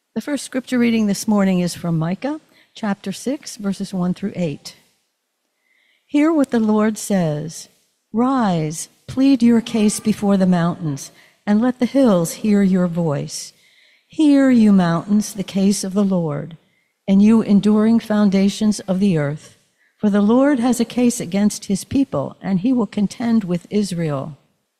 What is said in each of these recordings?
The first scripture reading this morning is from Micah, chapter 6, verses 1 through 8. Hear what the Lord says. Rise, plead your case before the mountains, and let the hills hear your voice. Hear, you mountains, the case of the Lord, and you enduring foundations of the earth. For the Lord has a case against his people, and he will contend with Israel.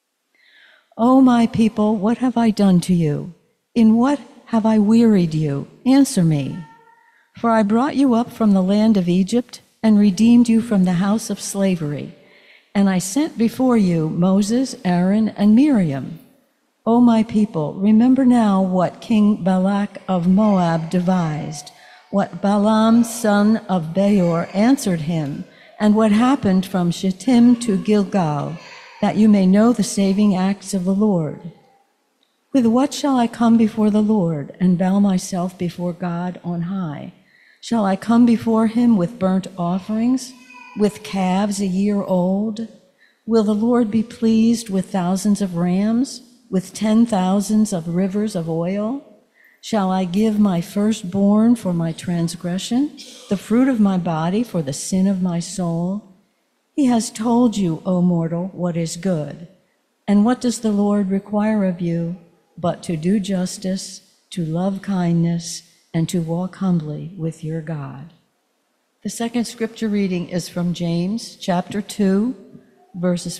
O my people, what have I done to you? In what have I wearied you? Answer me. For I brought you up from the land of Egypt and redeemed you from the house of slavery. And I sent before you Moses, Aaron, and Miriam. O my people, remember now what King Balak of Moab devised, what Balaam, son of Beor, answered him, and what happened from Shittim to Gilgal, that you may know the saving acts of the Lord. With what shall I come before the Lord and bow myself before God on high? Shall I come before him with burnt offerings, with calves a year old? Will the Lord be pleased with thousands of rams, with 10,000s of rivers of oil? Shall I give my firstborn for my transgression, the fruit of my body for the sin of my soul? He has told you, O mortal, what is good. And what does the Lord require of you? But to do justice, to love kindness, and to walk humbly with your God. The second scripture reading is from James chapter 2, verses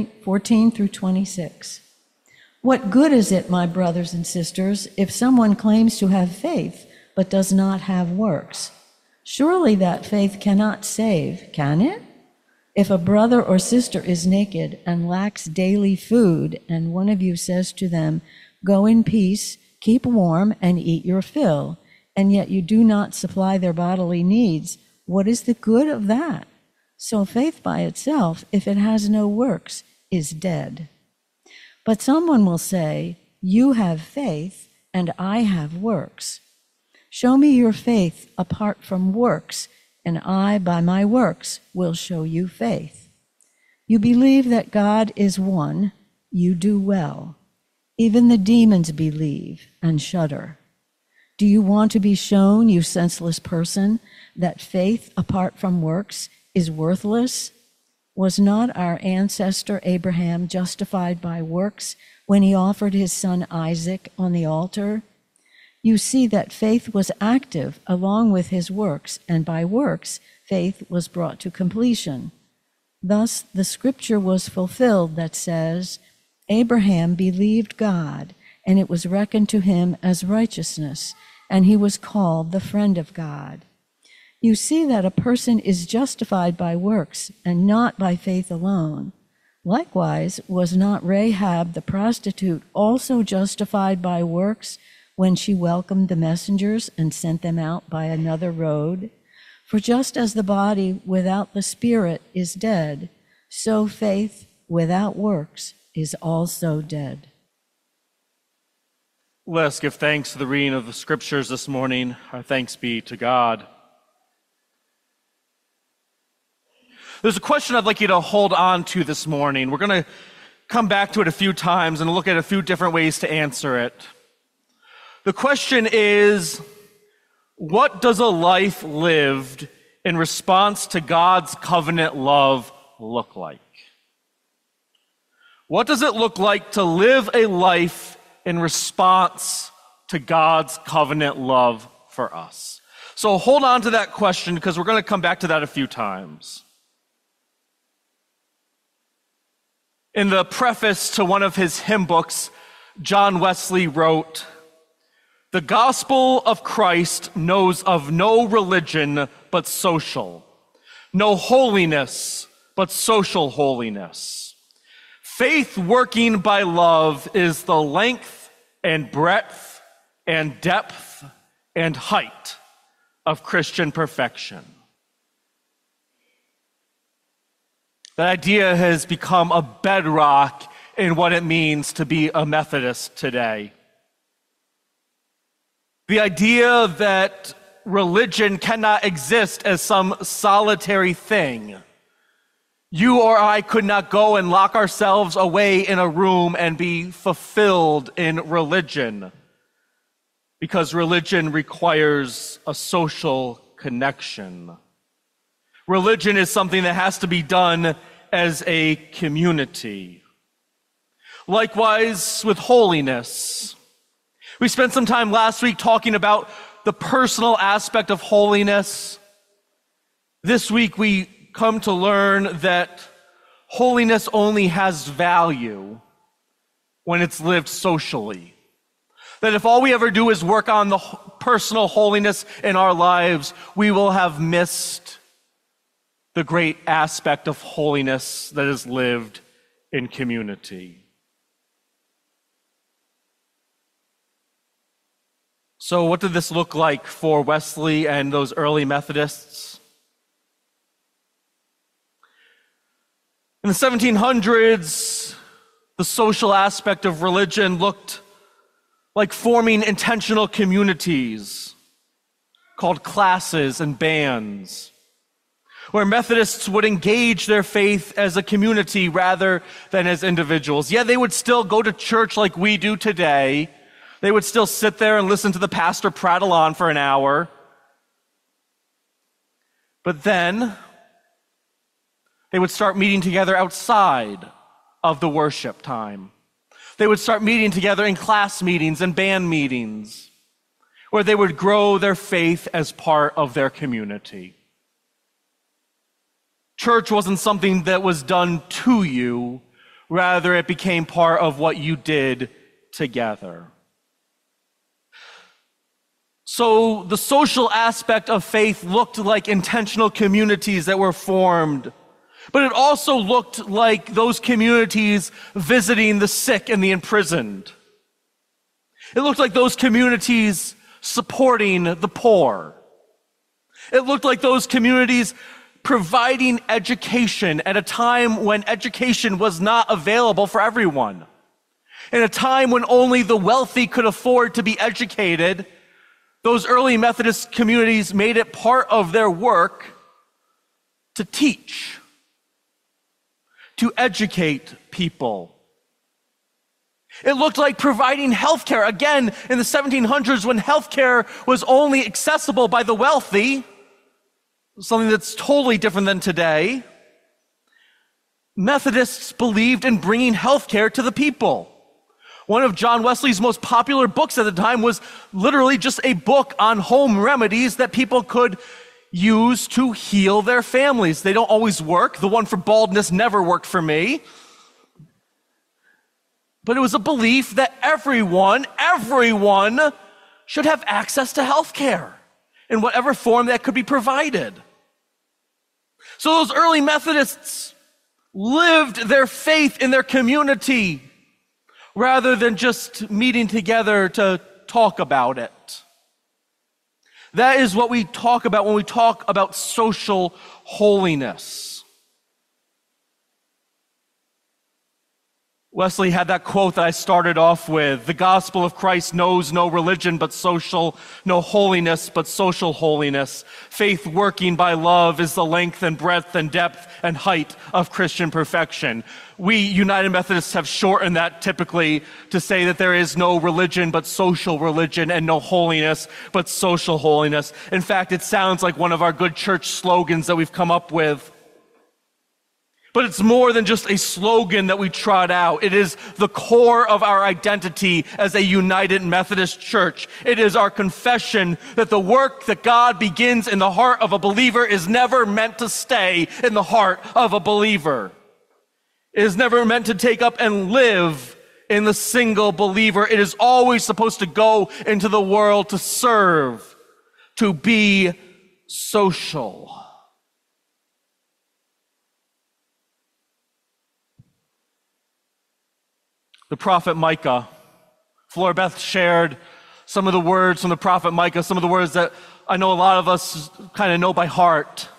14 through 26. What good is it, my brothers and sisters, if someone claims to have faith but does not have works? Surely that faith cannot save, can it? If a brother or sister is naked and lacks daily food, and one of you says to them, "Go in peace, keep warm, and eat your fill," and yet you do not supply their bodily needs, what is the good of that? So faith by itself, if it has no works, is dead. But someone will say, "You have faith, and I have works." Show me your faith apart from works, and I, by my works, will show you faith. You believe that God is one, you do well. Even the demons believe and shudder. Do you want to be shown, you senseless person, that faith apart from works is worthless? Was not our ancestor Abraham justified by works when he offered his son Isaac on the altar? You see that faith was active along with his works, and by works faith was brought to completion. Thus the scripture was fulfilled that says, Abraham believed God, and it was reckoned to him as righteousness, and he was called the friend of God. You see that a person is justified by works and not by faith alone. Likewise, was not Rahab the prostitute also justified by works when she welcomed the messengers and sent them out by another road? For just as the body without the spirit is dead, so faith without works is also dead. Let us give thanks to the reading of the scriptures this morning. Our thanks be to God. There's a question I'd like you to hold on to this morning. We're going to come back to it a few times and look at a few different ways to answer it. The question is, what does a life lived in response to God's covenant love look like? What does it look like to live a life in response to God's covenant love for us? So hold on to that question because we're going to come back to that a few times. In the preface to one of his hymn books, John Wesley wrote, "The gospel of Christ knows of no religion but social, no holiness but social holiness. Faith working by love is the length and breadth and depth and height of Christian perfection." That idea has become a bedrock in what it means to be a Methodist today. The idea that religion cannot exist as some solitary thing. You or I could not go and lock ourselves away in a room and be fulfilled in religion. because religion requires a social connection. Religion is something that has to be done as a community. Likewise with holiness. We spent some time last week talking about the personal aspect of holiness. This week we come to learn that holiness only has value when it's lived socially. That if all we ever do is work on the personal holiness in our lives, we will have missed the great aspect of holiness that is lived in community. So what did this look like for Wesley and those early Methodists? In the 1700s, the social aspect of religion looked like forming intentional communities called classes and bands, where Methodists would engage their faith as a community rather than as individuals. Yeah, they would still go to church like we do today. They would still sit there and listen to the pastor prattle on for an hour. But then they would start meeting together outside of the worship time. They would start meeting together in class meetings and band meetings, where they would grow their faith as part of their community. Church wasn't something that was done to you, rather it became part of what you did together. So the social aspect of faith looked like intentional communities that were formed, but it also looked like those communities visiting the sick and the imprisoned. It looked like those communities supporting the poor. It looked like those communities providing education at a time when education was not available for everyone. In a time when only the wealthy could afford to be educated, those early Methodist communities made it part of their work to teach, to educate people. It looked like providing healthcare. Again, in the 1700s, when healthcare was only accessible by the wealthy, something that's totally different than today, Methodists believed in bringing healthcare to the people. One of John Wesley's most popular books at the time was literally just a book on home remedies that people could use to heal their families. They don't always work. The one for baldness never worked for me. But it was a belief that everyone should have access to health care in whatever form that could be provided. So those early Methodists lived their faith in their community rather than just meeting together to talk about it. That is what we talk about when we talk about social holiness. Wesley had that quote that I started off with: the gospel of Christ knows no religion but social, no holiness but social holiness. Faith working by love is the length and breadth and depth and height of Christian perfection. We United Methodists have shortened that typically to say that there is no religion but social religion and no holiness but social holiness. In fact, it sounds like one of our good church slogans that we've come up with. But it's more than just a slogan that we trot out. It is the core of our identity as a United Methodist Church. It is our confession that the work that God begins in the heart of a believer is never meant to stay in the heart of a believer. It is never meant to take up and live in the single believer. It is always supposed to go into the world to serve, to be social. The prophet Micah. Flora Beth shared some of the words from the prophet Micah, some of the words that I know a lot of us kind of know by heart.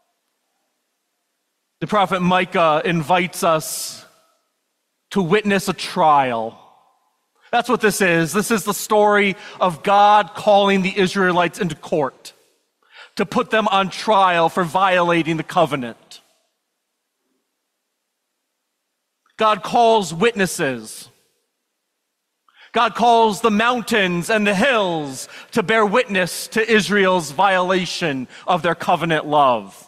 The prophet Micah invites us to witness a trial. That's what this is. This is the story of God calling the Israelites into court to put them on trial for violating the covenant. God calls witnesses. God calls the mountains and the hills to bear witness to Israel's violation of their covenant love.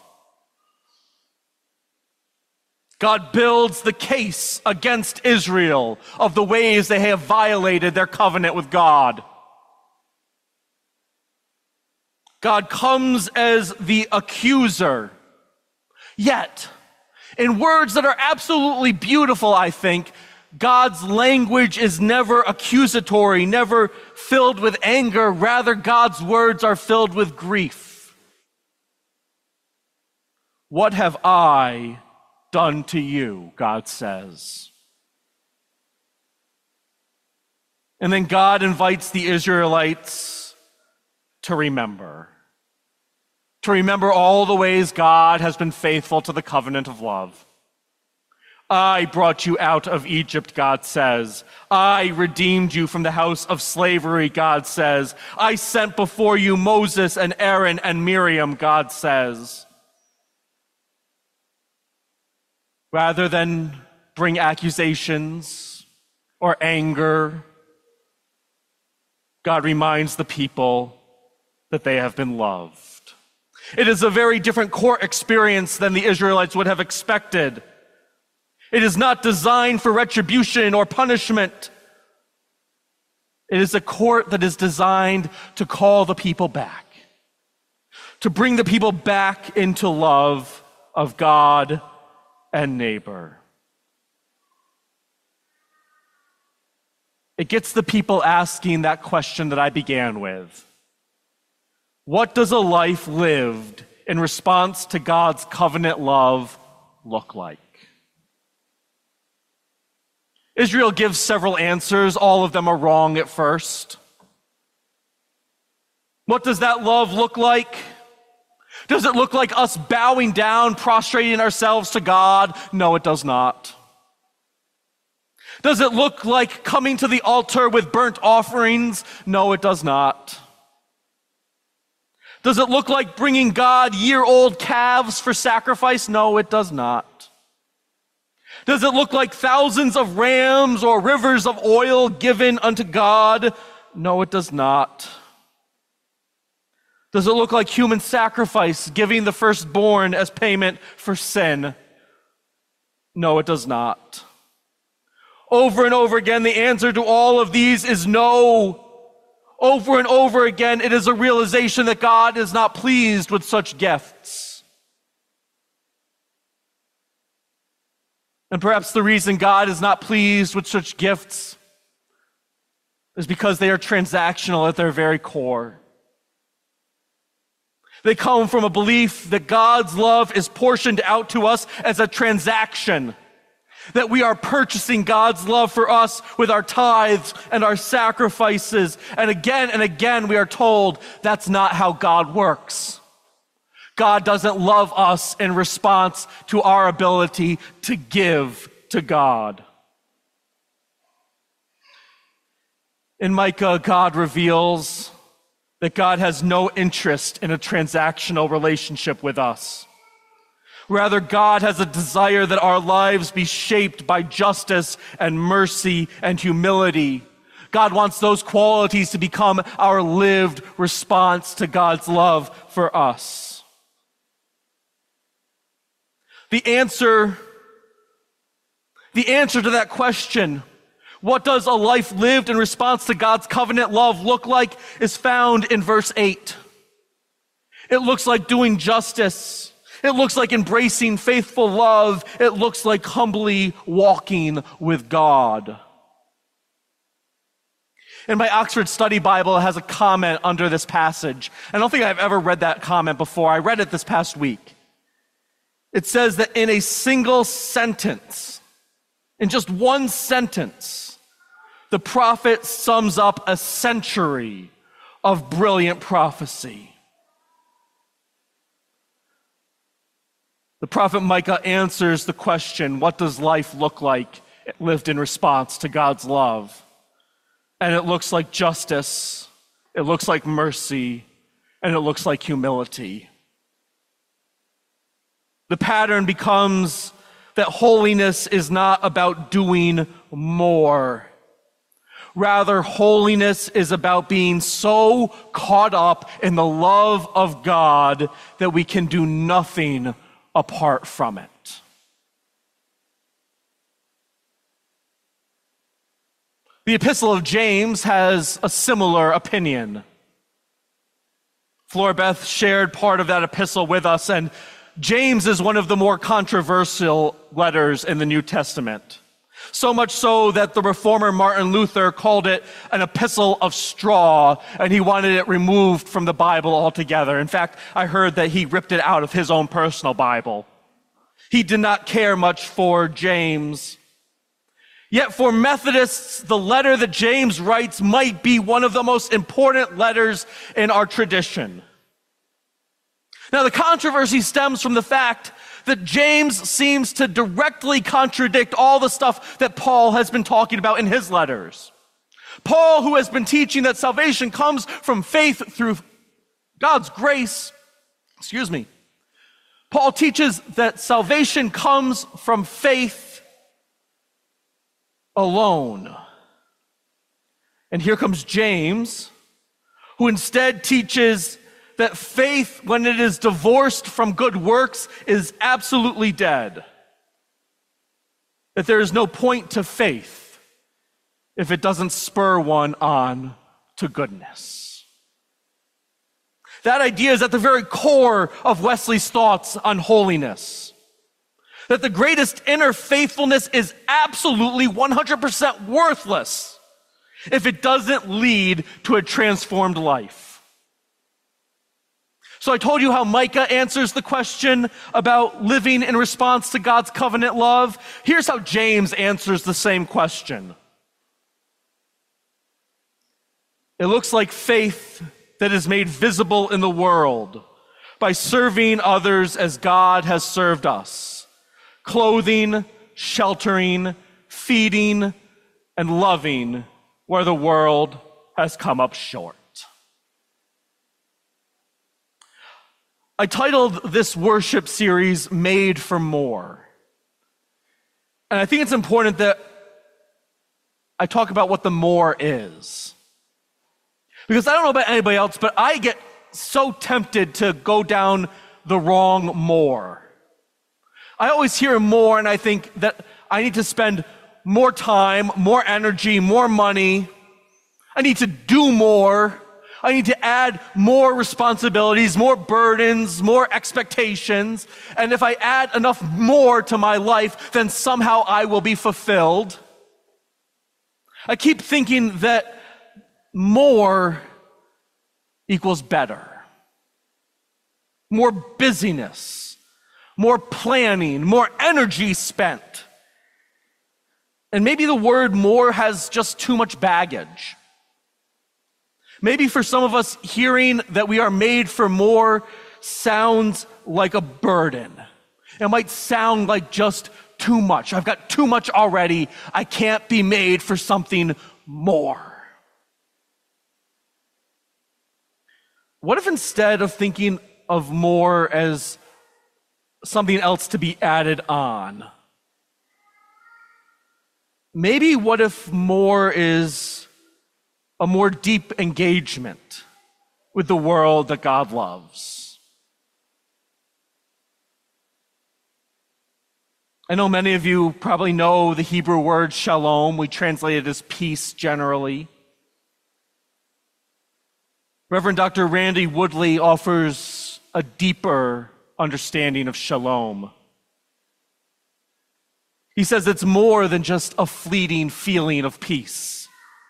God builds the case against Israel of the ways they have violated their covenant with God. God comes as the accuser. Yet, in words that are absolutely beautiful, I think, God's language is never accusatory, never filled with anger. Rather, God's words are filled with grief. What have I done to you, God says. And then God invites the Israelites to remember all the ways God has been faithful to the covenant of love. I brought you out of Egypt, God says. I redeemed you from the house of slavery, God says. I sent before you Moses and Aaron and Miriam, God says. Rather than bring accusations or anger, God reminds the people that they have been loved. It is a very different court experience than the Israelites would have expected. It is not designed for retribution or punishment. It is a court that is designed to call the people back, to bring the people back into love of God and neighbor. It gets the people asking that question that I began with. What does a life lived in response to God's covenant love look like? Israel gives several answers. All of them are wrong at first. What does that love look like? Does it look like us bowing down, prostrating ourselves to God? No, it does not. Does it look like coming to the altar with burnt offerings? No, it does not. Does it look like bringing God year-old calves for sacrifice? No, it does not. Does it look like thousands of rams or rivers of oil given unto God? No, it does not. Does it look like human sacrifice, giving the firstborn as payment for sin? No, it does not. Over and over again, the answer to all of these is no. Over and over again, it is a realization that God is not pleased with such gifts. And perhaps the reason God is not pleased with such gifts is because they are transactional at their very core. They come from a belief that God's love is portioned out to us as a transaction, that we are purchasing God's love for us with our tithes and our sacrifices. And again, we are told that's not how God works. God doesn't love us in response to our ability to give to God. In Micah, God reveals that God has no interest in a transactional relationship with us. Rather, God has a desire that our lives be shaped by justice and mercy and humility. God wants those qualities to become our lived response to God's love for us. The answer to that question, what does a life lived in response to God's covenant love look like, is found in verse 8. It looks like doing justice. It looks like embracing faithful love. It looks like humbly walking with God. And my Oxford Study Bible has a comment under this passage. I don't think I've ever read that comment before. I read it this past week. It says that in a single sentence, in just one sentence, the prophet sums up a century of brilliant prophecy. The prophet Micah answers the question, what does life look like lived in response to God's love? And it looks like justice, it looks like mercy, and it looks like humility. The pattern becomes that holiness is not about doing more. Rather, holiness is about being so caught up in the love of God that we can do nothing apart from it. The Epistle of James has a similar opinion. Flora Beth shared part of that epistle with us, and James is one of the more controversial letters in the New Testament. So much so that the reformer Martin Luther called it an epistle of straw, and he wanted it removed from the Bible altogether. In fact, I heard that he ripped it out of his own personal Bible. He did not care much for James. Yet for Methodists, the letter that James writes might be one of the most important letters in our tradition. Now, the controversy stems from the fact that James seems to directly contradict all the stuff that Paul has been talking about in his letters. Paul, who has been teaching that salvation comes from faith through God's grace, Paul teaches that salvation comes from faith alone. And here comes James, who instead teaches that faith, when it is divorced from good works, is absolutely dead. That there is no point to faith if it doesn't spur one on to goodness. That idea is at the very core of Wesley's thoughts on holiness. That the greatest inner faithfulness is absolutely 100% worthless if it doesn't lead to a transformed life. So I told you how Micah answers the question about living in response to God's covenant love. Here's how James answers the same question. It looks like faith that is made visible in the world by serving others as God has served us. Clothing, sheltering, feeding, and loving where the world has come up short. I titled this worship series, Made for More. And I think it's important that I talk about what the more is. Because I don't know about anybody else, but I get so tempted to go down the wrong more. I always hear more and I think that I need to spend more time, more energy, more money. I need to do more. I need to add more responsibilities, more burdens, more expectations. And if I add enough more to my life, then somehow I will be fulfilled. I keep thinking that more equals better. More busyness. More planning, more energy spent. And maybe the word more has just too much baggage. Maybe for some of us, hearing that we are made for more sounds like a burden. It might sound like just too much. I've got too much already. I can't be made for something more. What if instead of thinking of more as something else to be added on, maybe what if more is a more deep engagement with the world that God loves? I know many of you probably know the Hebrew word shalom. We translate it as peace generally. Reverend Dr. Randy Woodley offers a deeper understanding of shalom. He says it's more than just a fleeting feeling of peace.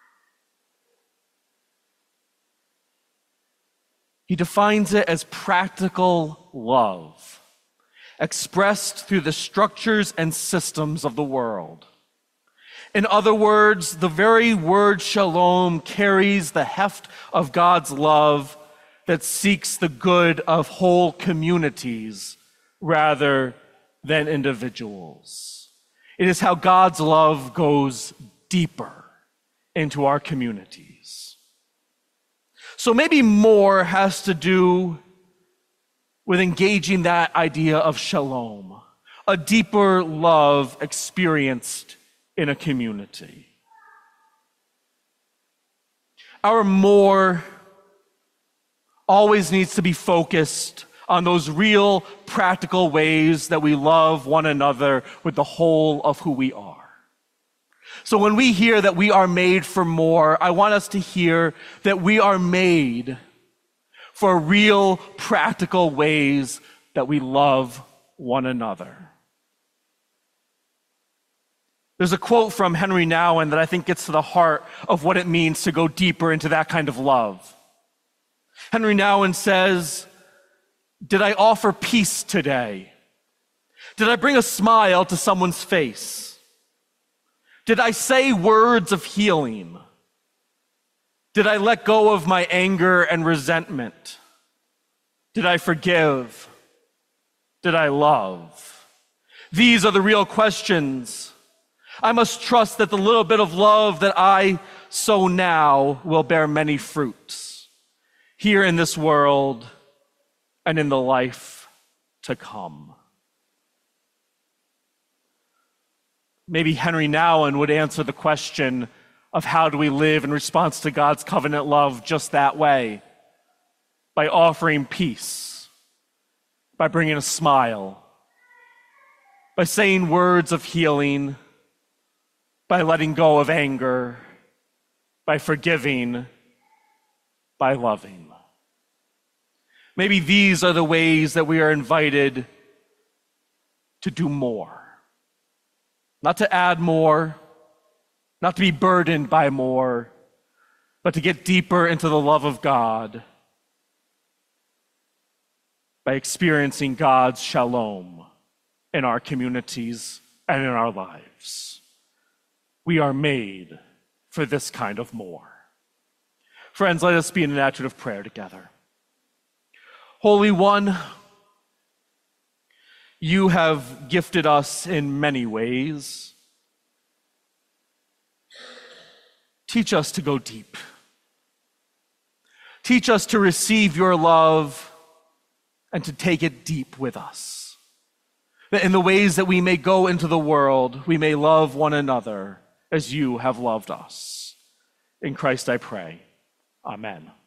He defines it as practical love, expressed through the structures and systems of the world. In other words, the very word shalom carries the heft of God's love that seeks the good of whole communities rather than individuals. It is how God's love goes deeper into our communities. So maybe more has to do with engaging that idea of shalom, a deeper love experienced in a community. Our more always needs to be focused on those real practical ways that we love one another with the whole of who we are. So when we hear that we are made for more, I want us to hear that we are made for real practical ways that we love one another. There's a quote from Henry Nouwen that I think gets to the heart of what it means to go deeper into that kind of love. Henry Nouwen says, "Did I offer peace today? Did I bring a smile to someone's face? Did I say words of healing? Did I let go of my anger and resentment? Did I forgive? Did I love?" These are the real questions. I must trust that the little bit of love that I sow now will bear many fruits here in this world and in the life to come. Maybe Henry Nouwen would answer the question of how do we live in response to God's covenant love just that way? By offering peace, by bringing a smile, by saying words of healing, by letting go of anger, by forgiving, by loving. Maybe these are the ways that we are invited to do more. Not to add more, not to be burdened by more, but to get deeper into the love of God by experiencing God's shalom in our communities and in our lives. We are made for this kind of more. Friends, let us be in an attitude of prayer together. Holy One, you have gifted us in many ways. Teach us to go deep. Teach us to receive your love and to take it deep with us. That in the ways that we may go into the world, we may love one another as you have loved us. In Christ I pray. Amen.